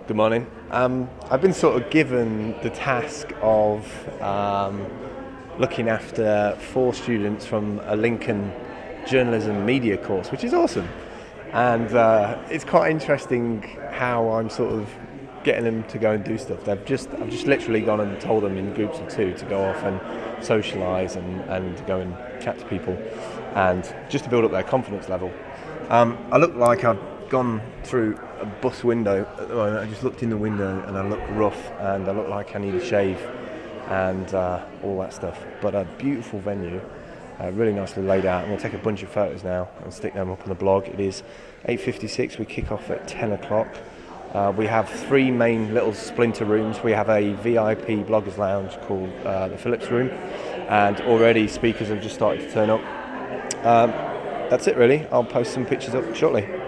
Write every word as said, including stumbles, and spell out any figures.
Good morning. Um, I've been sort of given the task of um, looking after four students from a Lincoln journalism media course, which is awesome. And uh, it's quite interesting how I'm sort of getting them to go and do stuff. They've just, I've just literally gone and told them in groups of two to go off and socialise and, and go and chat to people, and just to build up their confidence level. Um, I look like I've gone through a bus window at the moment. I just looked in the window and I look rough and I look like I need a shave and uh, all that stuff. But a beautiful venue, uh, really nicely laid out, and we'll take a bunch of photos now and stick them up on the blog. It is eight fifty-six, we kick off at ten o'clock. Uh, we have three main little splinter rooms. We have a V I P bloggers lounge called uh, the Phillips Room, and already speakers have just started to turn up. Um, that's it really. I'll post some pictures up shortly.